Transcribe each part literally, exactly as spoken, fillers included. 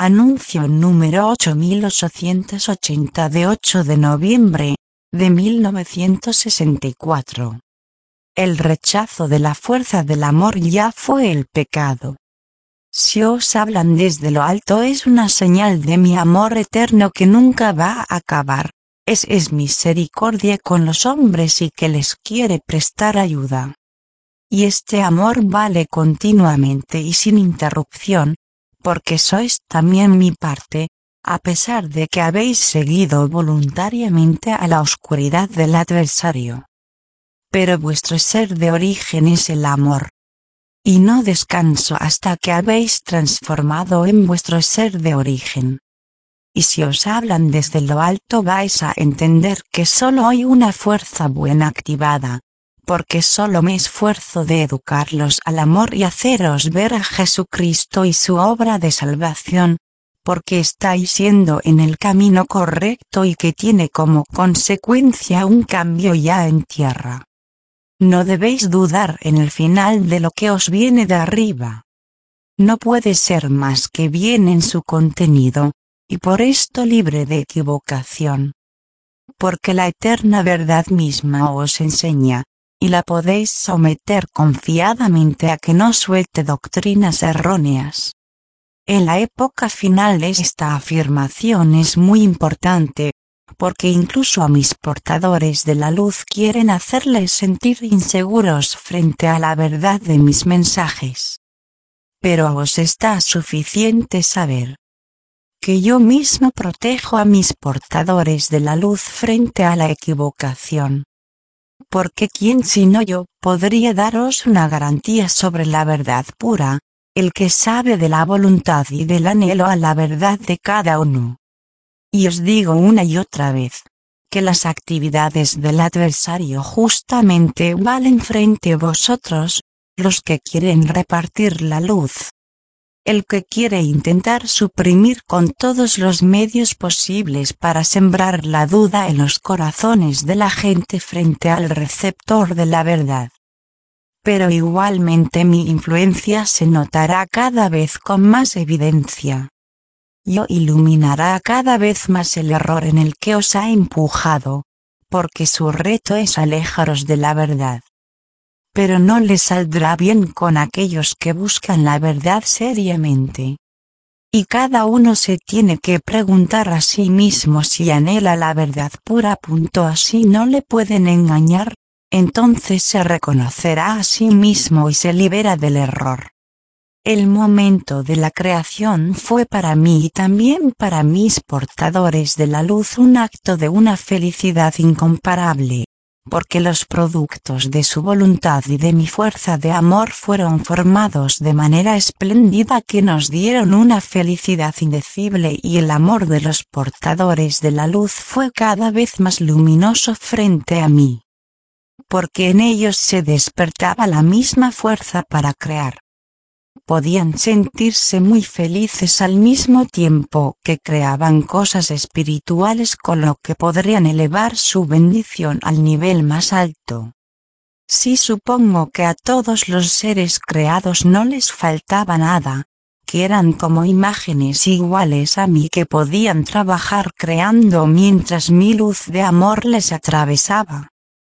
Anuncio número ocho mil ochocientos ochenta de ocho de noviembre de mil novecientos sesenta y cuatro. El rechazo de la fuerza del amor ya fue el pecado. Si os hablan desde lo alto es una señal de mi amor eterno que nunca va a acabar. Es, es misericordia con los hombres y que les quiere prestar ayuda. Y este amor vale continuamente y sin interrupción, porque sois también mi parte, a pesar de que habéis seguido voluntariamente a la oscuridad del adversario. Pero vuestro ser de origen es el amor. Y no descanso hasta que habéis transformado en vuestro ser de origen. Y si os hablan desde lo alto vais a entender que solo hay una fuerza buena activada, porque solo me esfuerzo de educarlos al amor y haceros ver a Jesucristo y su obra de salvación, porque estáis siendo en el camino correcto y que tiene como consecuencia un cambio ya en tierra. No debéis dudar en el final de lo que os viene de arriba. No puede ser más que bien en su contenido, y por esto libre de equivocación. Porque la eterna verdad misma os enseña, y la podéis someter confiadamente a que no suelte doctrinas erróneas. En la época final esta afirmación es muy importante, porque incluso a mis portadores de la luz quieren hacerles sentir inseguros frente a la verdad de mis mensajes. Pero os está suficiente saber que yo mismo protejo a mis portadores de la luz frente a la equivocación. Porque ¿quién sino yo podría daros una garantía sobre la verdad pura, el que sabe de la voluntad y del anhelo a la verdad de cada uno? Y os digo una y otra vez, que las actividades del adversario justamente valen frente a vosotros, los que quieren repartir la luz. El que quiere intentar suprimir con todos los medios posibles para sembrar la duda en los corazones de la gente frente al receptor de la verdad. Pero igualmente mi influencia se notará cada vez con más evidencia. Yo iluminará cada vez más el error en el que os ha empujado, porque su reto es alejaros de la verdad. Pero no le saldrá bien con aquellos que buscan la verdad seriamente. Y cada uno se tiene que preguntar a sí mismo si anhela la verdad pura. Así no le pueden engañar, entonces se reconocerá a sí mismo y se libera del error. El momento de la creación fue para mí y también para mis portadores de la luz un acto de una felicidad incomparable, porque los productos de su voluntad y de mi fuerza de amor fueron formados de manera espléndida que nos dieron una felicidad indecible y el amor de los portadores de la luz fue cada vez más luminoso frente a mí. Porque en ellos se despertaba la misma fuerza para crear. Podían sentirse muy felices al mismo tiempo que creaban cosas espirituales con lo que podrían elevar su bendición al nivel más alto. Sí, supongo que a todos los seres creados no les faltaba nada, que eran como imágenes iguales a mí que podían trabajar creando mientras mi luz de amor les atravesaba.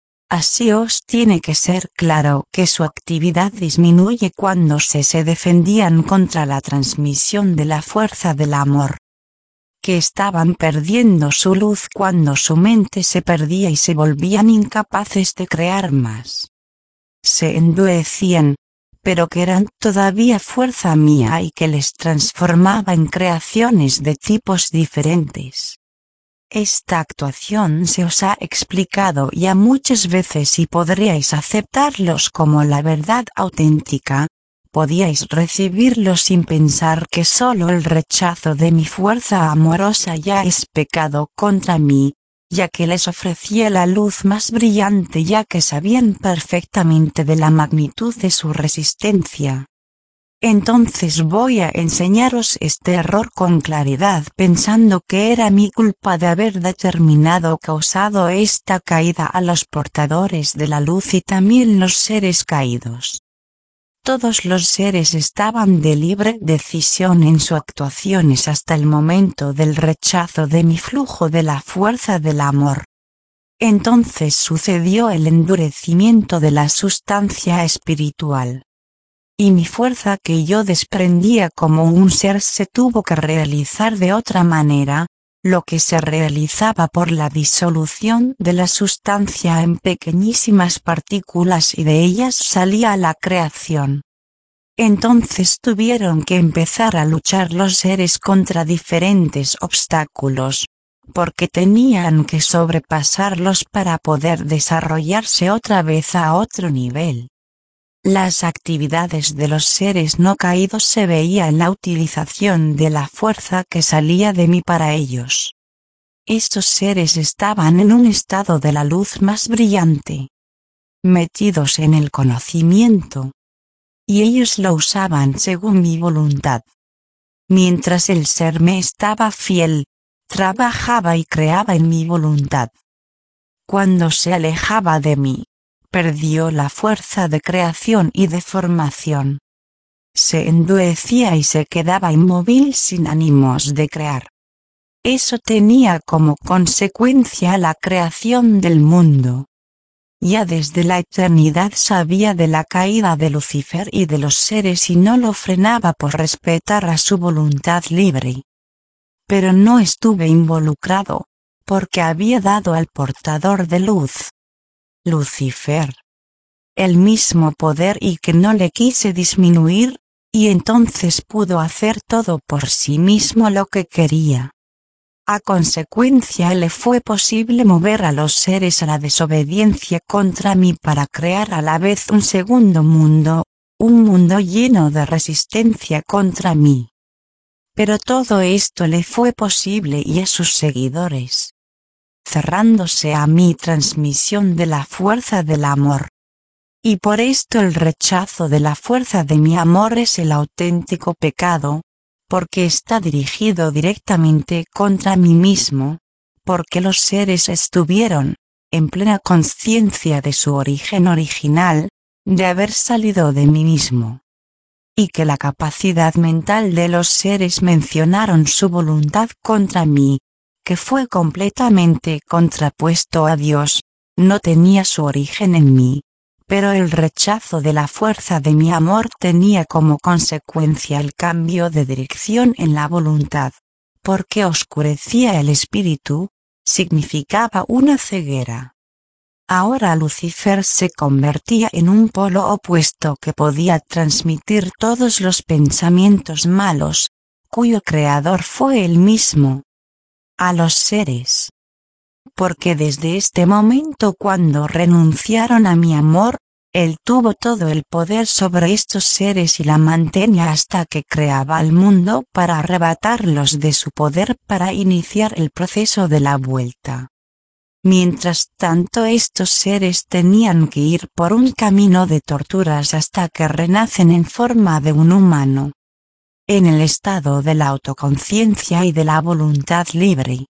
Así os tiene que ser claro que su actividad disminuye cuando se se defendían contra la transmisión de la fuerza del amor. Que estaban perdiendo su luz cuando su mente se perdía y se volvían incapaces de crear más. Se endurecían, pero que eran todavía fuerza mía y que les transformaba en creaciones de tipos diferentes. Esta actuación se os ha explicado ya muchas veces y podríais aceptarlos como la verdad auténtica, podíais recibirlo sin pensar que solo el rechazo de mi fuerza amorosa ya es pecado contra mí, ya que les ofrecía la luz más brillante ya que sabían perfectamente de la magnitud de su resistencia. Entonces voy a enseñaros este error con claridad pensando que era mi culpa de haber determinado causado esta caída a los portadores de la luz y también los seres caídos. todos los seres estaban de libre decisión en sus actuaciones hasta el momento del rechazo de mi flujo de la fuerza del amor. Entonces sucedió el endurecimiento de la sustancia espiritual. Y mi fuerza que yo desprendía como un ser se tuvo que realizar de otra manera, lo que se realizaba por la disolución de la sustancia en pequeñísimas partículas y de ellas salía la creación. Entonces tuvieron que empezar a luchar los seres contra diferentes obstáculos, porque tenían que sobrepasarlos para poder desarrollarse otra vez a otro nivel. Las actividades de los seres no caídos se veía en la utilización de la fuerza que salía de mí para ellos. Estos seres estaban en un estado de la luz más brillante, metidos en el conocimiento, y ellos lo usaban según mi voluntad. Mientras el ser me estaba fiel, trabajaba y creaba en mi voluntad. Cuando se alejaba de mí, perdió la fuerza de creación y de formación. Se endurecía y se quedaba inmóvil sin ánimos de crear. Eso tenía como consecuencia la creación del mundo. Ya desde la eternidad sabía de la caída de Lucifer y de los seres y no lo frenaba por respetar a su voluntad libre. Pero no estuve involucrado, porque había dado al portador de luz, Lucifer, el mismo poder y que no le quise disminuir, y entonces pudo hacer todo por sí mismo lo que quería. A consecuencia le fue posible mover a los seres a la desobediencia contra mí para crear a la vez un segundo mundo, un mundo lleno de resistencia contra mí. Pero todo esto le fue posible y a sus seguidores, cerrándose a mi transmisión de la fuerza del amor. Y por esto el rechazo de la fuerza de mi amor es el auténtico pecado, porque está dirigido directamente contra mí mismo, porque los seres estuvieron, en plena conciencia de su origen original, de haber salido de mí mismo. Y que la capacidad mental de los seres mencionaron su voluntad contra mí, que fue completamente contrapuesto a Dios, no tenía su origen en mí, pero el rechazo de la fuerza de mi amor tenía como consecuencia el cambio de dirección en la voluntad, porque oscurecía el espíritu, significaba una ceguera. Ahora Lucifer se convertía en un polo opuesto que podía transmitir todos los pensamientos malos, cuyo creador fue él mismo, a los seres. Porque desde este momento cuando renunciaron a mi amor, él tuvo todo el poder sobre estos seres y la mantenía hasta que creaba el mundo para arrebatarlos de su poder para iniciar el proceso de la vuelta. Mientras tanto estos seres tenían que ir por un camino de torturas hasta que renacen en forma de un humano, en el estado de la autoconciencia y de la voluntad libre,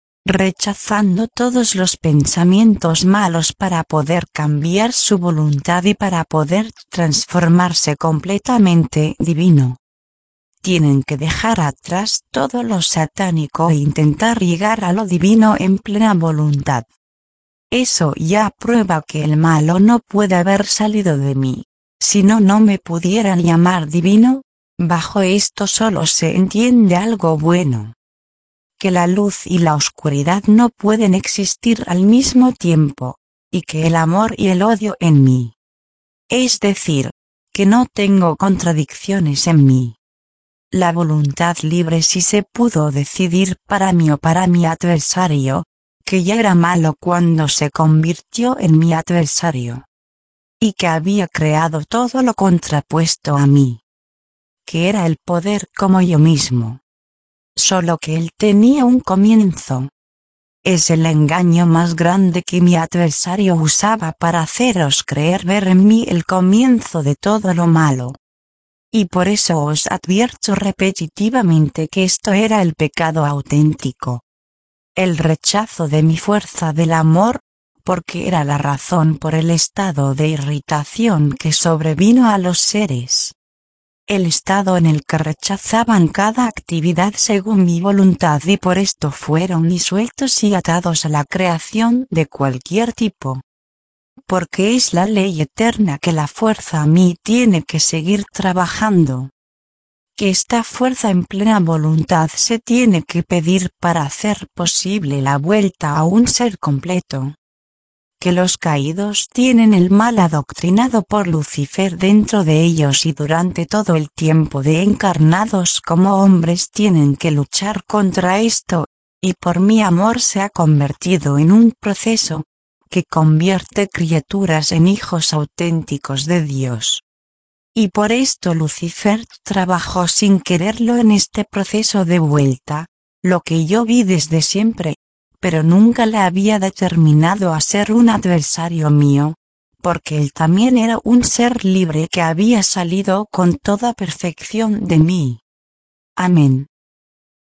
rechazando todos los pensamientos malos para poder cambiar su voluntad y para poder transformarse completamente divino. Tienen que dejar atrás todo lo satánico e intentar llegar a lo divino en plena voluntad. Eso ya prueba que el malo no puede haber salido de mí, si no no me pudieran llamar divino. Bajo esto solo se entiende algo bueno. Que la luz y la oscuridad no pueden existir al mismo tiempo, y que el amor y el odio en mí. Es decir, que no tengo contradicciones en mí. La voluntad libre sí se pudo decidir para mí o para mi adversario, que ya era malo cuando se convirtió en mi adversario. Y que había creado todo lo contrapuesto a mí. Que era el poder como yo mismo. Solo que él tenía un comienzo. Es el engaño más grande que mi adversario usaba para haceros creer ver en mí el comienzo de todo lo malo. Y por eso os advierto repetitivamente que esto era el pecado auténtico. El rechazo de mi fuerza del amor, porque era la razón por el estado de irritación que sobrevino a los seres. El estado en el que rechazaban cada actividad según mi voluntad y por esto fueron disueltos y atados a la creación de cualquier tipo. Porque es la ley eterna que la fuerza a mí tiene que seguir trabajando. Que esta fuerza en plena voluntad se tiene que pedir para hacer posible la vuelta a un ser completo. Que los caídos tienen el mal adoctrinado por Lucifer dentro de ellos y durante todo el tiempo de encarnados como hombres tienen que luchar contra esto, y por mi amor se ha convertido en un proceso que convierte criaturas en hijos auténticos de Dios. Y por esto Lucifer trabajó sin quererlo en este proceso de vuelta, lo que yo vi desde siempre, pero nunca le había determinado a ser un adversario mío, porque él también era un ser libre que había salido con toda perfección de mí. Amén.